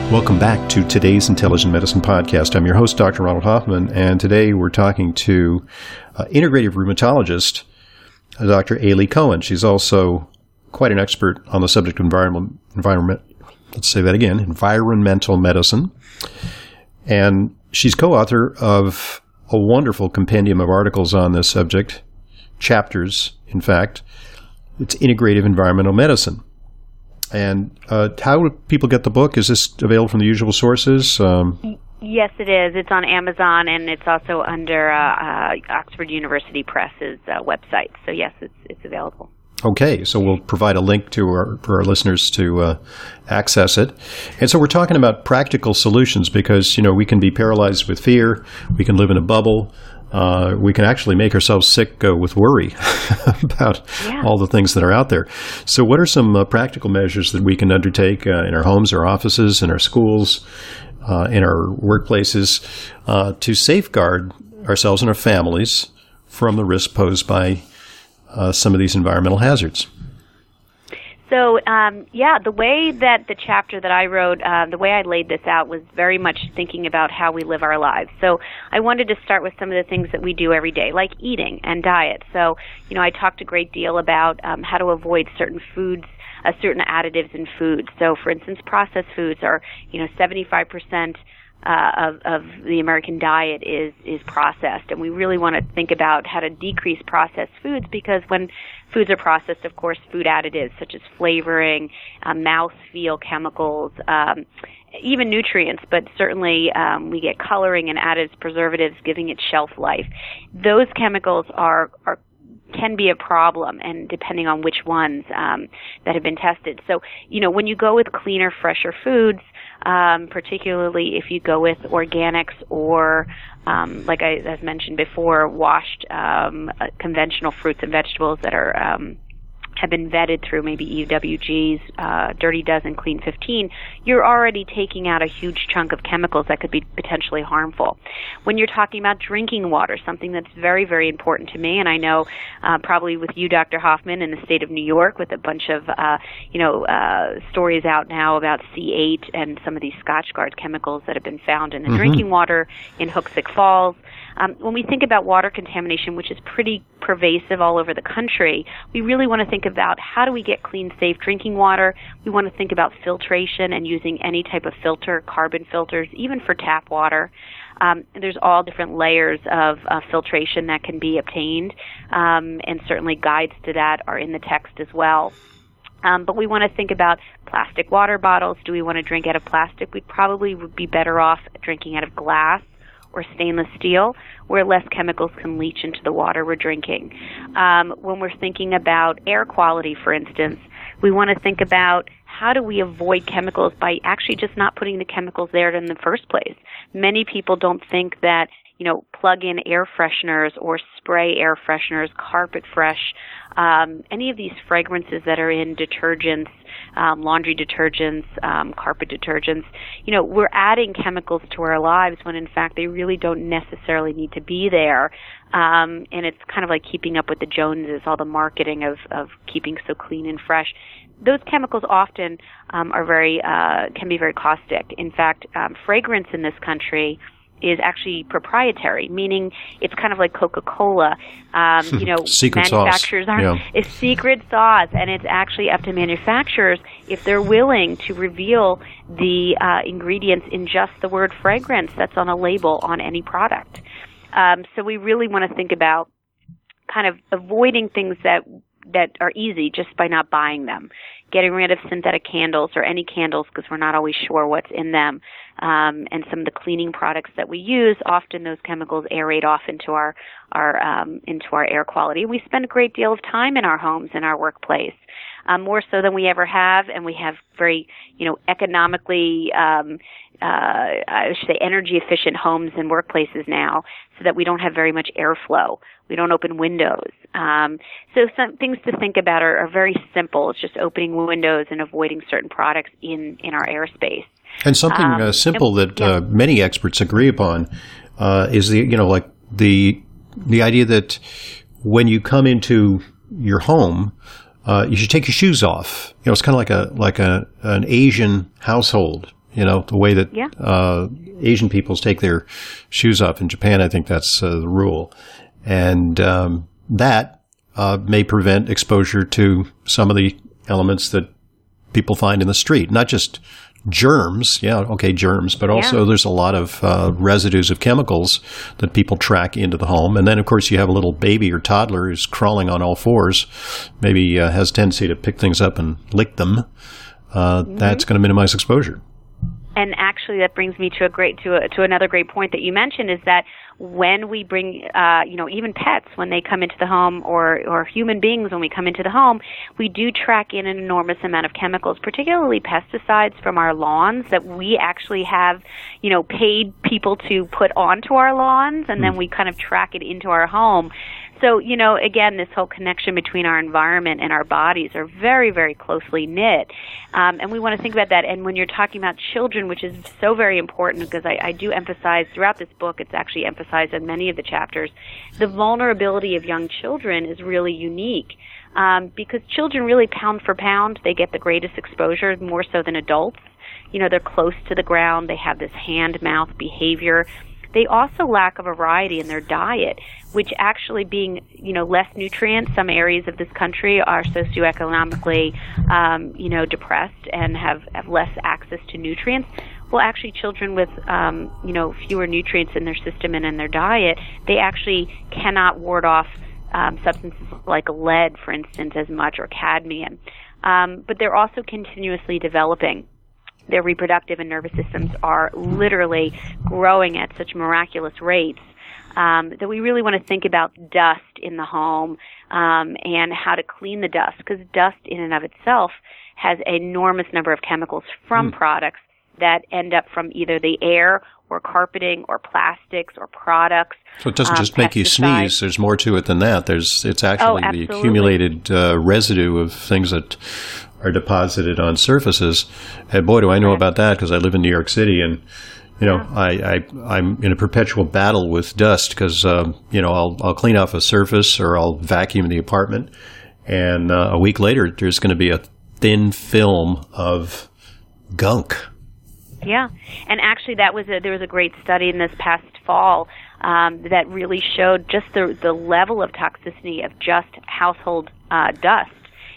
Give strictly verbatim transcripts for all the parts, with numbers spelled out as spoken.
Welcome back to today's Intelligent Medicine Podcast. I'm your host, Doctor Ronald Hoffman, and today we're talking to uh, integrative rheumatologist, uh, Doctor Aly Cohen. She's also quite an expert on the subject of environment, environment, let's say that again, environmental medicine. And she's co-author of a wonderful compendium of articles on this subject, chapters, in fact. It's Integrative Environmental Medicine. And uh, how do people get the book? Is this available from the usual sources? Um, yes, it is. It's on Amazon, and it's also under uh, uh, Oxford University Press's uh, website. So, yes, it's it's available. Okay, so we'll provide a link to our, for our listeners to uh, access it. And so we're talking about practical solutions because, you know, we can be paralyzed with fear. We can live in a bubble. Uh, we can actually make ourselves sick uh, with worry about yeah. all the things that are out there. So what are some uh, practical measures that we can undertake uh, in our homes, our offices, in our schools, uh, in our workplaces uh, to safeguard ourselves and our families from the risk posed by uh, some of these environmental hazards? So, um, yeah, the way that the chapter that I wrote, uh, the way I laid this out was very much thinking about how we live our lives. So I wanted to start with some of the things that we do every day, like eating and diet. So, you know, I talked a great deal about um, how to avoid certain foods, uh, certain additives in food. So, for instance, processed foods are, you know, seventy-five percent Uh, of, of the American diet is, is processed, and we really want to think about how to decrease processed foods because when foods are processed, of course, food additives such as flavoring, uh, mouthfeel chemicals, um, even nutrients, but certainly um, we get coloring and additives, preservatives, giving it shelf life. Those chemicals are, are can be a problem, and depending on which ones um, that have been tested. So, you know, when you go with cleaner, fresher foods, um, particularly if you go with organics or, um, like I as mentioned before, washed um, uh, conventional fruits and vegetables that are um, have been vetted through maybe E W G's, uh, Dirty Dozen, Clean fifteen, you're already taking out a huge chunk of chemicals that could be potentially harmful. When you're talking about drinking water, something that's very, very important to me, and I know uh, probably with you, Doctor Hoffman, in the state of New York, with a bunch of, uh, you know, uh, stories out now about C eight and some of these Scotchgard chemicals that have been found in the mm-hmm. drinking water in Hoosick Falls. Um, when we think about water contamination, which is pretty pervasive all over the country, we really want to think about how do we get clean, safe drinking water. We want to think about filtration and using any type of filter, carbon filters, even for tap water. Um, there's all different layers of uh, filtration that can be obtained, um, and certainly guides to that are in the text as well. Um, but we want to think about plastic water bottles. Do we want to drink out of plastic? We probably would be better off drinking out of glass or stainless steel, where less chemicals can leach into the water we're drinking. Um, when we're thinking about air quality, for instance, we want to think about how do we avoid chemicals by actually just not putting the chemicals there in the first place. Many people don't think that, you know, plug-in air fresheners or spray air fresheners, carpet fresh, um, any of these fragrances that are in detergents, um, laundry detergents, um, carpet detergents, you know, we're adding chemicals to our lives when in fact they really don't necessarily need to be there. Um, and it's kind of like keeping up with the Joneses, all the marketing of, of keeping so clean and fresh. Those chemicals often um, are very, uh, can be very caustic. In fact, um, fragrance in this country is actually proprietary, meaning it's kind of like Coca-Cola. Um, you know, secret manufacturers sauce. are Yeah. it's secret sauce, and it's actually up to manufacturers if they're willing to reveal the uh, ingredients in just the word fragrance that's on a label on any product. Um, so we really want to think about kind of avoiding things that that are easy just by not buying them. Getting rid of synthetic candles or any candles because we're not always sure what's in them. Um, and some of the cleaning products that we use, often those chemicals aerate off into our, our, um, into our air quality. We spend a great deal of time in our homes, in our workplace, um, more so than we ever have, and we have very, you know, economically, um, uh, I should say energy efficient homes and workplaces now, so that we don't have very much airflow. We don't open windows. Um, so some things to think about are, are very simple. It's just opening windows and avoiding certain products in, in our airspace. And something um, uh, simple and, that yeah. uh, many experts agree upon uh, is the, you know, like the the idea that when you come into your home, uh, you should take your shoes off. You know, it's kind of like a like a an Asian household. You know, the way that yeah. uh, Asian peoples take their shoes off. In Japan, I think that's uh, the rule. And um, that uh, may prevent exposure to some of the elements that people find in the street. Not just germs, yeah, okay, germs, but also yeah. there's a lot of uh, residues of chemicals that people track into the home. And then, of course, you have a little baby or toddler who's crawling on all fours, maybe uh, has a tendency to pick things up and lick them. Uh, mm-hmm. That's going to minimize exposure. And actually, that brings me to a great to a, to another great point that you mentioned, is that when we bring, uh, you know, even pets when they come into the home, or or human beings when we come into the home, we do track in an enormous amount of chemicals, particularly pesticides from our lawns that we actually have, you know, paid people to put onto our lawns, and then we kind of track it into our home. So, you know, again, this whole connection between our environment and our bodies are very, very closely knit. Um, and we want to think about that. And when you're talking about children, which is so very important, because I, I do emphasize throughout this book, it's actually emphasized in many of the chapters, the vulnerability of young children is really unique. Um, because children really, pound for pound, they get the greatest exposure, more so than adults. You know, they're close to the ground. They have this hand-mouth behavior. They also lack a variety in their diet, which actually being, you know, less nutrients. Some areas of this country are socioeconomically, um, you know, depressed and have, have less access to nutrients. Well, actually, children with, um, you know, fewer nutrients in their system and in their diet, they actually cannot ward off um, substances like lead, for instance, as much, or cadmium. Um, but they're also continuously developing. Their reproductive and nervous systems are literally growing at such miraculous rates um, that we really want to think about dust in the home um, and how to clean the dust, because dust in and of itself has an enormous number of chemicals from mm. products that end up from either the air or carpeting or plastics or products. So it doesn't um, just make you sneeze. There's more to it than that. There's It's actually oh, the accumulated uh, residue of things that are deposited on surfaces. And boy, do I know about that, because I live in New York City, and you know, yeah. I, I I'm in a perpetual battle with dust, because um, you know, I'll I'll clean off a surface or I'll vacuum the apartment, and uh, a week later there's going to be a thin film of gunk. Yeah, and actually, that was a, there was a great study in this past fall um, that really showed just the the level of toxicity of just household uh, dust,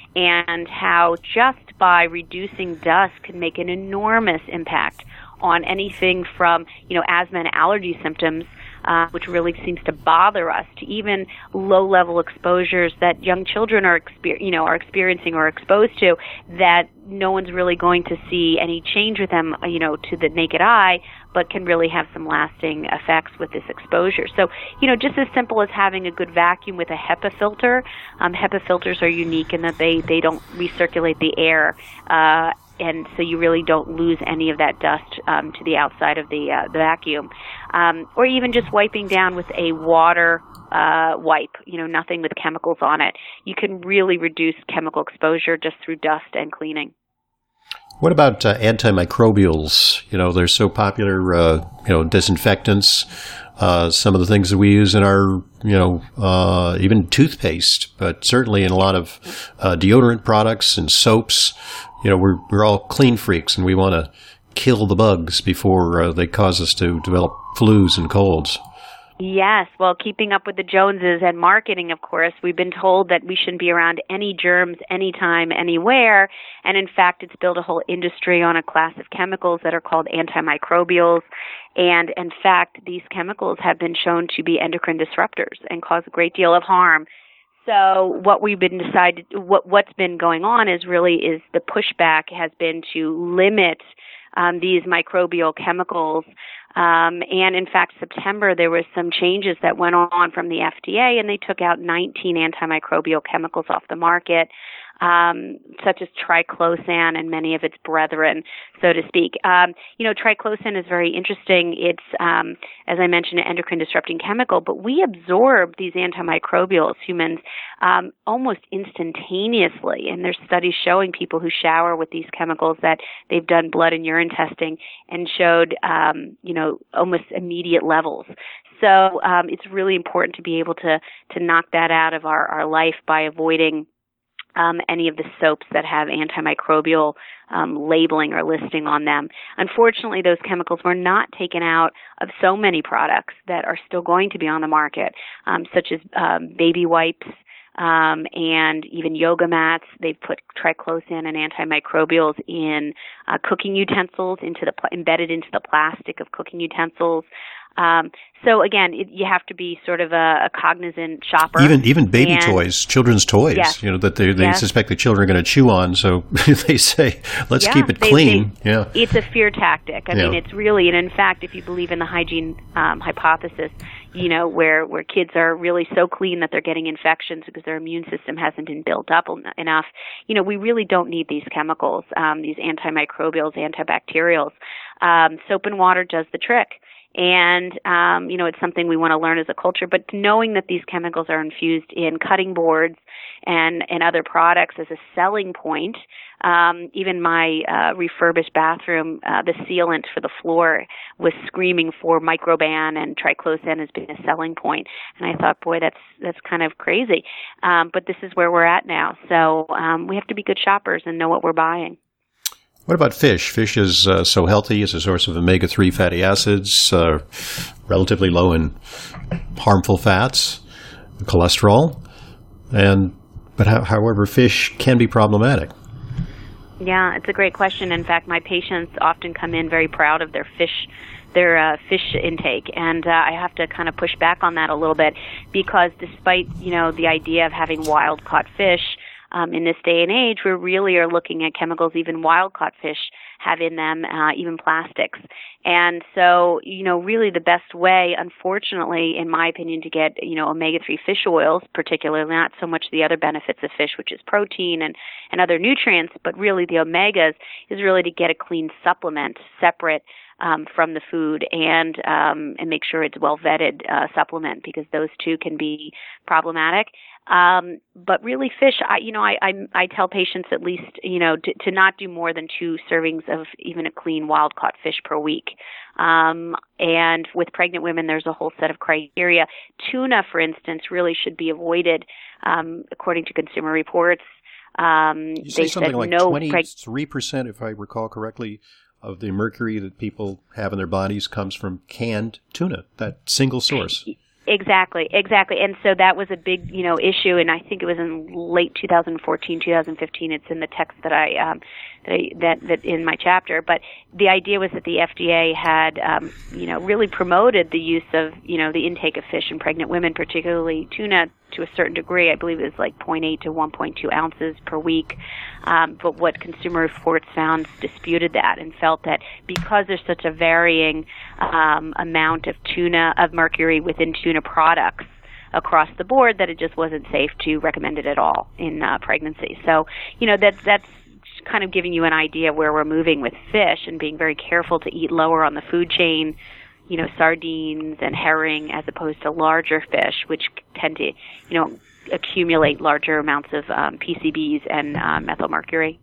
and how just by reducing dust can make an enormous impact on anything from, you know, asthma and allergy symptoms, uh, which really seems to bother us, to even low-level exposures that young children are, exper- you know, are experiencing or exposed to, that no one's really going to see any change with them, you know, to the naked eye, but can really have some lasting effects with this exposure. So, you know, just as simple as having a good vacuum with a HEPA filter. Um, HEPA filters are unique in that they, they don't recirculate the air, uh, and so you really don't lose any of that dust um, to the outside of the, uh, the vacuum. Um, or even just wiping down with a water uh, wipe, you know, nothing with chemicals on it. You can really reduce chemical exposure just through dust and cleaning. What about uh, antimicrobials? You know, they're so popular, uh, you know, disinfectants, uh, some of the things that we use in our, you know, uh, even toothpaste, but certainly in a lot of uh, deodorant products and soaps. You know, we're, we're all clean freaks, and we want to kill the bugs before uh, they cause us to develop flus and colds. Yes. Well, keeping up with the Joneses and marketing, of course, we've been told that we shouldn't be around any germs anytime, anywhere. And in fact, it's built a whole industry on a class of chemicals that are called antimicrobials. And in fact, these chemicals have been shown to be endocrine disruptors and cause a great deal of harm. So what we've been decided, what, what's been going on is really is the pushback has been to limit um, these microbial chemicals. Um, and in fact, September, there was some changes that went on from the F D A, and they took out nineteen antimicrobial chemicals off the market, um, such as triclosan and many of its brethren, so to speak. Um, you know, triclosan is very interesting. It's, um, as I mentioned, an endocrine-disrupting chemical, but we absorb these antimicrobials, humans, um, almost instantaneously. And there's studies showing people who shower with these chemicals that they've done blood and urine testing and showed, um, you know, almost immediate levels. So um, it's really important to be able to to knock that out of our, our life by avoiding um, any of the soaps that have antimicrobial um, labeling or listing on them. Unfortunately, those chemicals were not taken out of so many products that are still going to be on the market, um, such as um, baby wipes, Um, and even yoga mats. They've put triclosan and antimicrobials in uh, cooking utensils, into the pl- embedded into the plastic of cooking utensils. Um, so again, it, you have to be sort of a, a cognizant shopper. Even even baby and, toys, children's toys, yes, you know, that they, they yes. suspect the children are going to chew on, so they say, let's yeah, keep it they, clean. They, yeah, it's a fear tactic. I yeah. mean, it's really, and in fact, if you believe in the hygiene um, hypothesis, you know, where where kids are really so clean that they're getting infections because their immune system hasn't been built up enough, you know, we really don't need these chemicals, um, these antimicrobials, antibacterials. Um, soap and water does the trick. And, um, you know, it's something we want to learn as a culture. But knowing that these chemicals are infused in cutting boards and, and other products as a selling point, um, even my uh, refurbished bathroom, uh, the sealant for the floor was screaming for Microban and triclosan as being a selling point. And I thought, boy, that's that's kind of crazy. Um, but this is where we're at now. So um, we have to be good shoppers and know what we're buying. What about fish? Fish is uh, so healthy. It's a source of omega three fatty acids, uh, relatively low in harmful fats, cholesterol, and but ho- however, fish can be problematic. Yeah, it's a great question. In fact, my patients often come in very proud of their fish their uh, fish intake, and uh, I have to kind of push back on that a little bit, because despite, you know, the idea of having wild-caught fish, Um, in this day and age, we really are looking at chemicals even wild-caught fish have in them, uh, even plastics. And so, you know, really the best way, unfortunately, in my opinion, to get, you know, omega three fish oils, particularly, not so much the other benefits of fish, which is protein and, and other nutrients, but really the omegas, is really to get a clean supplement separate Um, from the food, and um, and make sure it's well vetted uh, supplement, because those two can be problematic. Um, but really, fish, I, you know, I, I I tell patients at least, you know, to, to not do more than two servings of even a clean wild caught fish per week. Um, and with pregnant women, there's a whole set of criteria. Tuna, for instance, really should be avoided, um, according to Consumer Reports. Um, you say they something said like no twenty-three percent, if I recall correctly, of the mercury that people have in their bodies comes from canned tuna, that single source. Exactly, exactly. And so that was a big, you know, issue, and I think it was in late two thousand fourteen, two thousand fifteen. It's in the text that I, um, that, I that that in my chapter. But the idea was that the F D A had, um, you know, really promoted the use of, you know, the intake of fish in pregnant women, particularly tuna, to a certain degree. I believe it was like zero point eight to one point two ounces per week. Um, but what Consumer Reports found disputed that, and felt that because there's such a varying um, amount of tuna, of mercury within tuna products across the board, that it just wasn't safe to recommend it at all in uh, pregnancy. So, you know, that, that's kind of giving you an idea of where we're moving with fish, and being very careful to eat lower on the food chain, you know, sardines and herring, as opposed to larger fish, which tend to, you know, accumulate larger amounts of um, P C Bs and uh, methylmercury.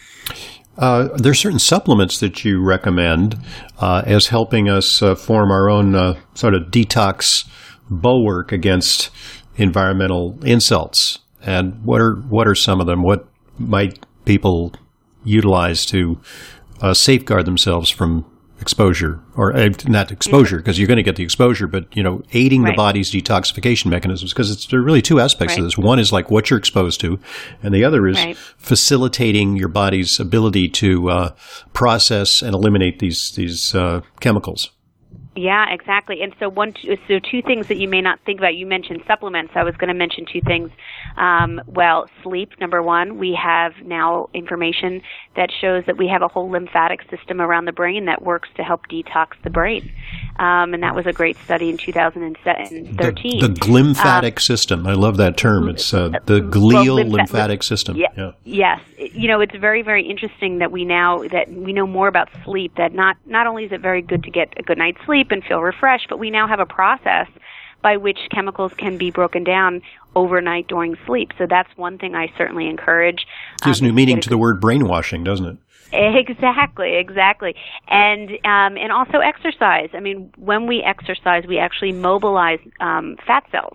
Uh, there are certain supplements that you recommend uh, as helping us uh, form our own uh, sort of detox bulwark against environmental insults. And what are what are some of them? What might people utilize to uh, safeguard themselves from exposure, or uh, not exposure, because you're going to get the exposure, but, you know, aiding Right. the body's detoxification mechanisms, because it's there are really two aspects Right. to this. One is like what you're exposed to, and the other is Right. facilitating your body's ability to uh, process and eliminate these these uh, chemicals. Yeah, exactly. And so one, so two things that you may not think about. You mentioned supplements. I was going to mention two things. Um, well, sleep, number one. We have now information that shows that we have a whole lymphatic system around the brain that works to help detox the brain. Um, and that was a great study in two thousand thirteen. The, the glymphatic um, system. I love that term. It's uh, the glial well, lympha- lymphatic system. Yeah, yeah. Yes. You know, it's very, very interesting that we now, that we know more about sleep, that not, not only is it very good to get a good night's sleep and feel refreshed, but we now have a process by which chemicals can be broken down overnight during sleep. So that's one thing I certainly encourage. Gives um, new meaning to to the word brainwashing, doesn't it? Exactly, exactly. And um, and also exercise. I mean, when we exercise, we actually mobilize um, fat cells.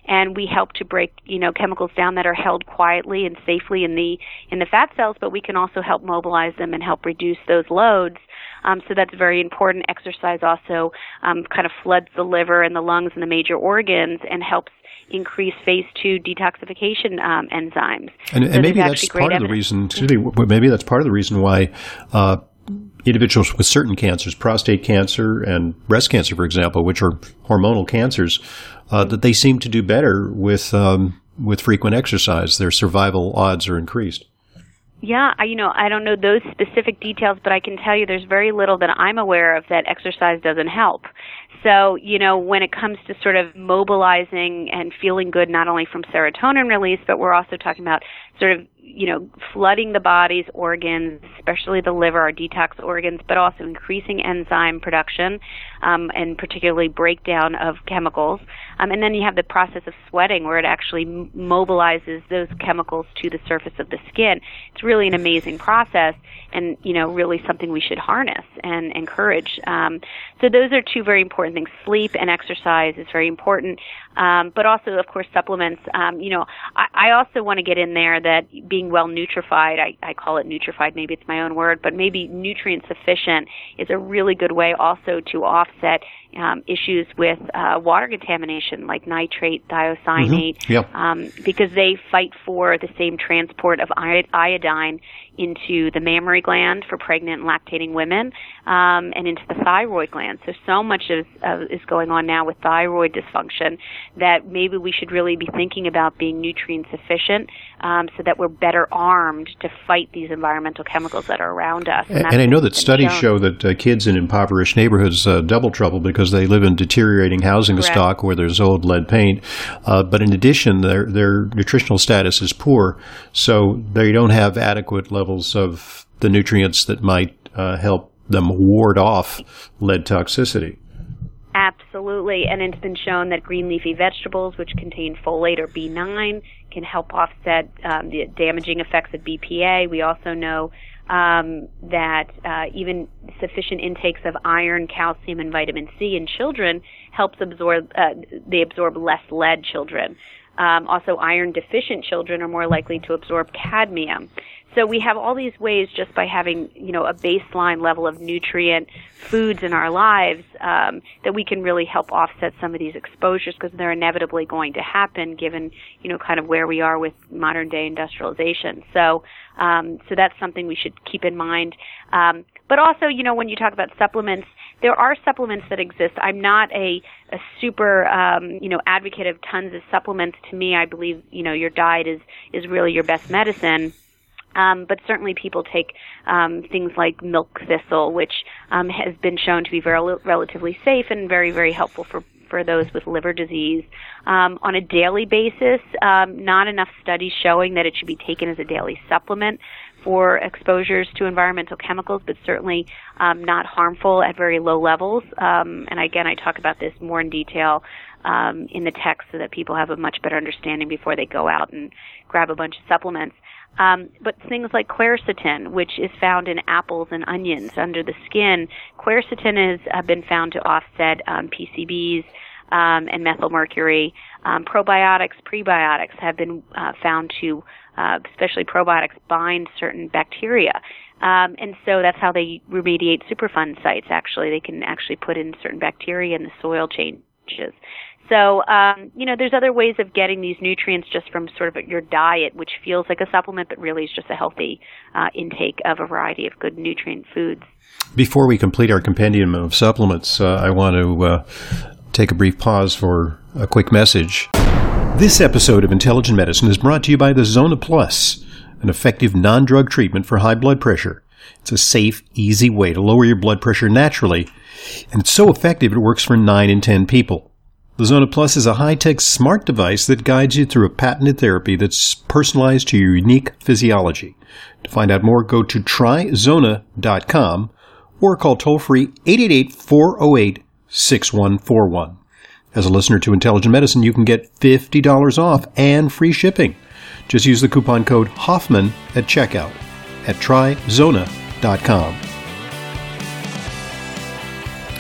and we help to break, you know, chemicals down that are held quietly and safely in the in the fat cells, but we can also help mobilize them and help reduce those loads. Um, so that's very important. Exercise also um, kind of floods the liver and the lungs and the major organs and helps increase phase two detoxification um, enzymes. And, and so maybe that's part of the reason. Excuse me, maybe that's part of the reason why uh, individuals with certain cancers, prostate cancer and breast cancer, for example, which are hormonal cancers, uh, that they seem to do better with um, with frequent exercise. Their survival odds are increased. Yeah, I, you know, I don't know those specific details, but I can tell you there's very little that I'm aware of that exercise doesn't help. So, you know, when it comes to sort of mobilizing and feeling good, not only from serotonin release, but we're also talking about sort of, you know, flooding the body's organs, especially the liver, our detox organs, but also increasing enzyme production, um, and particularly breakdown of chemicals. Um, and then you have the process of sweating, where it actually m- mobilizes those chemicals to the surface of the skin. It's really an amazing process, and, you know, really something we should harness and encourage. Um, so those are two very important things. Sleep and exercise is very important, um, but also, of course, supplements. Um, you know, I, I also want to get in there that being well nutrified, I, I call it nutrified, maybe it's my own word, but maybe nutrient sufficient is a really good way also to offset um, issues with uh, water contamination, like nitrate, thiocyanate, mm-hmm. yep. um, because they fight for the same transport of iodine into the mammary gland for pregnant and lactating women, um, and into the thyroid gland. So, so much is, uh, is going on now with thyroid dysfunction that maybe we should really be thinking about being nutrient sufficient, um, so that we're better armed to fight these environmental chemicals that are around us. And, and I know that studies shown. show that uh, kids in impoverished neighborhoods uh, double trouble because they live in deteriorating housing Correct. stock where there's old lead paint. Uh, but in addition, their their nutritional status is poor, so they don't have adequate levels of the nutrients that might uh, help them ward off lead toxicity. Absolutely, and it's been shown that green leafy vegetables, which contain folate or B nine, can help offset um, the damaging effects of B P A. We also know um, that uh, even sufficient intakes of iron, calcium, and vitamin C in children helps absorb, uh, they absorb less lead, children. Um, also, iron-deficient children are more likely to absorb cadmium. So we have all these ways just by having, you know, a baseline level of nutrient foods in our lives um, that we can really help offset some of these exposures, because they're inevitably going to happen given, you know, kind of where we are with modern day industrialization. So, um, so that's something we should keep in mind. Um, but also, you know, when you talk about supplements, there are supplements that exist. I'm not a, a super, um, you know, advocate of tons of supplements. To me, I believe, you know, your diet is, is really your best medicine. Um, but certainly people take um, things like milk thistle, which um, has been shown to be very relatively safe and very, very helpful for, for those with liver disease. Um, on a daily basis, um, not enough studies showing that it should be taken as a daily supplement for exposures to environmental chemicals, but certainly um, not harmful at very low levels. Um, and again, I talk about this more in detail um, in the text so that people have a much better understanding before they go out and grab a bunch of supplements. Um, but things like quercetin, which is found in apples and onions under the skin, quercetin has uh, been found to offset um, P C Bs um, and methylmercury. Um, probiotics, prebiotics have been uh, found to, uh, especially probiotics, bind certain bacteria. Um, and so that's how they remediate Superfund sites, actually. They can actually put in certain bacteria and the soil changes. So, um, you know, there's other ways of getting these nutrients just from sort of your diet, which feels like a supplement, but really is just a healthy uh, intake of a variety of good nutrient foods. Before we complete our compendium of supplements, uh, I want to uh, take a brief pause for a quick message. This episode of Intelligent Medicine is brought to you by the Zona Plus, an effective non-drug treatment for high blood pressure. It's a safe, easy way to lower your blood pressure naturally, and it's so effective it works for nine in ten people. The Zona Plus is a high-tech smart device that guides you through a patented therapy that's personalized to your unique physiology. To find out more, go to try zona dot com or call toll-free eight eight eight, four oh eight, six one four one. As a listener to Intelligent Medicine, you can get fifty dollars off and free shipping. Just use the coupon code Hoffman at checkout at try zona dot com.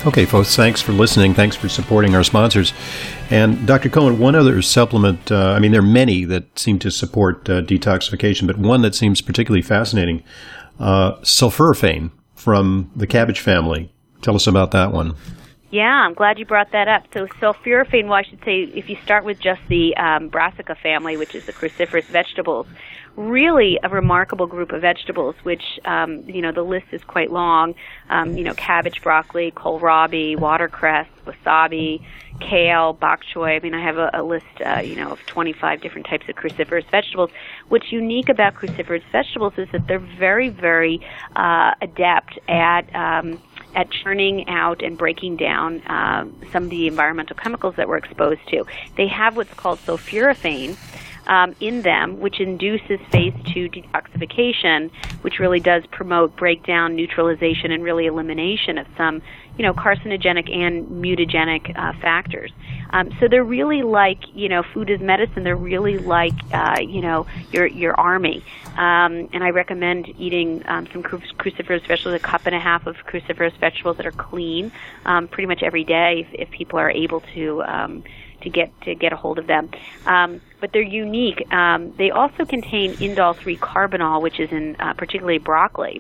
Okay, folks, thanks for listening. Thanks for supporting our sponsors. And Doctor Cohen, one other supplement, uh, I mean, there are many that seem to support uh, detoxification, but one that seems particularly fascinating, uh, sulforaphane from the cabbage family. Tell us about that one. Yeah, I'm glad you brought that up. So sulforaphane, well, I should say, if you start with just the um, brassica family, which is the cruciferous vegetables, really a remarkable group of vegetables, which, um, you know, the list is quite long. Um, you know, cabbage, broccoli, kohlrabi, watercress, wasabi, kale, bok choy. I mean, I have a, a list, uh, you know, of twenty-five different types of cruciferous vegetables. What's unique about cruciferous vegetables is that they're very, very uh, adept at um, at churning out and breaking down uh, some of the environmental chemicals that we're exposed to. They have what's called sulforaphane um, in them, which induces phase two detoxification, which really does promote breakdown, neutralization, and really elimination of some, you know, carcinogenic and mutagenic uh, factors. Um, so they're really like, you know, food is medicine. They're really like, uh, you know, your your army. Um, and I recommend eating um, some cru- cruciferous vegetables, a cup and a half of cruciferous vegetables that are clean, um, pretty much every day if, if people are able to um, to get to get a hold of them. Um, but they're unique. Um, they also contain indole three carbinol, which is in uh, particularly broccoli.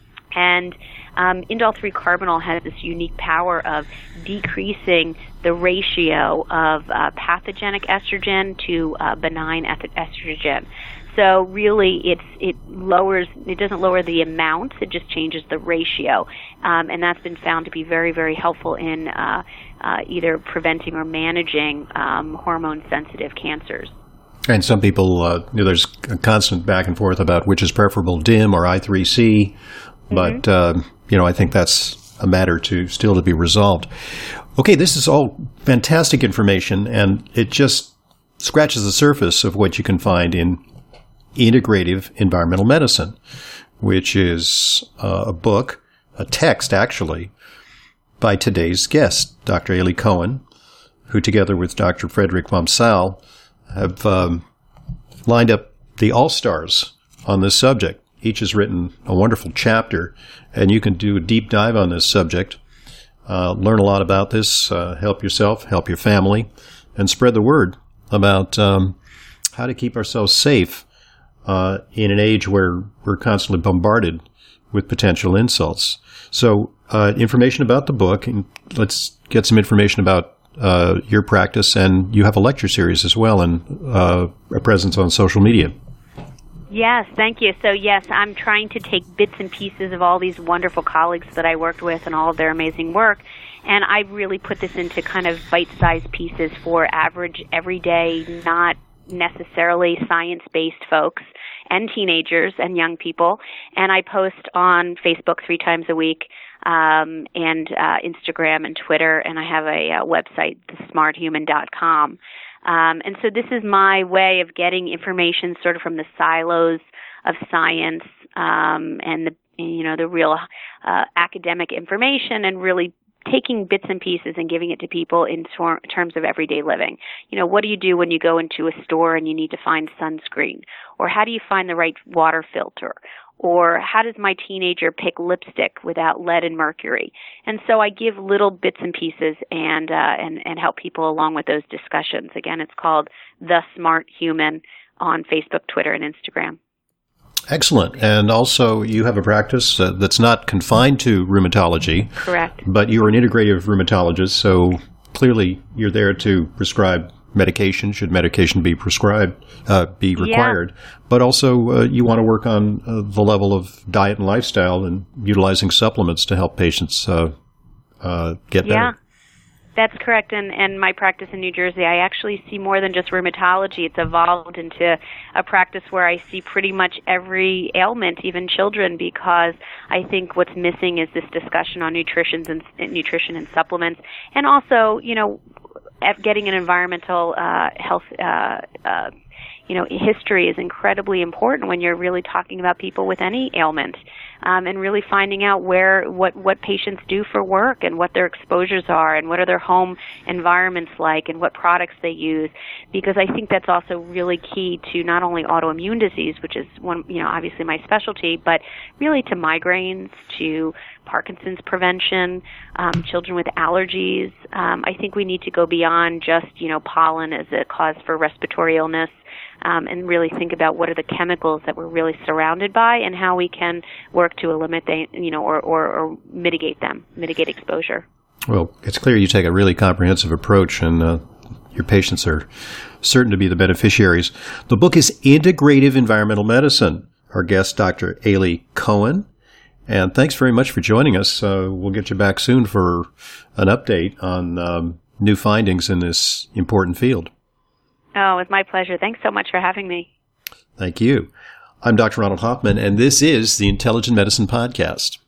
And um, indole three carbinol has this unique power of decreasing the ratio of uh, pathogenic estrogen to uh, benign estrogen. So really, it's it lowers. It doesn't lower the amount. It just changes the ratio, um, and that's been found to be very, very helpful in uh, uh, either preventing or managing um, hormone-sensitive cancers. And some people, uh, you know, there's a constant back and forth about which is preferable, D I M or I three C. But, mm-hmm. uh, you know, I think that's a matter to still to be resolved. Okay, this is all fantastic information, and it just scratches the surface of what you can find in Integrative Environmental Medicine, which is uh, a book, a text actually, by today's guest, Doctor Aly Cohen, who together with Doctor Frederick vom Saal have um, lined up the all-stars on this subject. Each has written a wonderful chapter, and you can do a deep dive on this subject, uh, learn a lot about this, uh, help yourself, help your family, and spread the word about um, how to keep ourselves safe uh, in an age where we're constantly bombarded with potential insults. So uh, information about the book, and let's get some information about uh, your practice, and you have a lecture series as well and uh, a presence on social media. Yes, thank you. So, yes, I'm trying to take bits and pieces of all these wonderful colleagues that I worked with and all of their amazing work, and I really put this into kind of bite-sized pieces for average, everyday, not necessarily science-based folks and teenagers and young people. And I post on Facebook three times a week um, and uh, Instagram and Twitter, and I have a, a website, the smart human dot com. Um, and so this is my way of getting information sort of from the silos of science um, and the you know the real uh, academic information, and really taking bits and pieces and giving it to people in tor- terms of everyday living. You know, what do you do when you go into a store and you need to find sunscreen? Or how do you find the right water filter? Or how does my teenager pick lipstick without lead and mercury? And so I give little bits and pieces and uh, and, and help people along with those discussions. Again, it's called The Smart Human on Facebook, Twitter, and Instagram. Excellent. And also you have a practice uh, that's not confined to rheumatology. Correct. But you're an integrative rheumatologist, so clearly you're there to prescribe medication, should medication be prescribed, uh, be required. Yeah. But also uh, you want to work on uh, the level of diet and lifestyle and utilizing supplements to help patients uh, uh, get better. Yeah. That's correct. And, and my practice in New Jersey, I actually see more than just rheumatology. It's evolved into a practice where I see pretty much every ailment, even children, because I think what's missing is this discussion on nutrition and nutrition and supplements, and also, you know, getting an environmental uh, health uh, uh, you know, history is incredibly important when you're really talking about people with any ailment, um, and really finding out where what what patients do for work and what their exposures are and what are their home environments like and what products they use, because I think that's also really key to not only autoimmune disease, which is one, you know, obviously my specialty, but really to migraines, to Parkinson's prevention, um, children with allergies. Um, I think we need to go beyond just, you know, pollen as a cause for respiratory illness, um, and really think about what are the chemicals that we're really surrounded by and how we can work to eliminate, you know, or, or, or mitigate them, mitigate exposure. Well, it's clear you take a really comprehensive approach, and uh, your patients are certain to be the beneficiaries. The book is Integrative Environmental Medicine. Our guest, Doctor Aly Cohen. And thanks very much for joining us. Uh, we'll get you back soon for an update on um, new findings in this important field. Oh, it's my pleasure. Thanks so much for having me. Thank you. I'm Doctor Ronald Hoffman, and this is the Intelligent Medicine Podcast.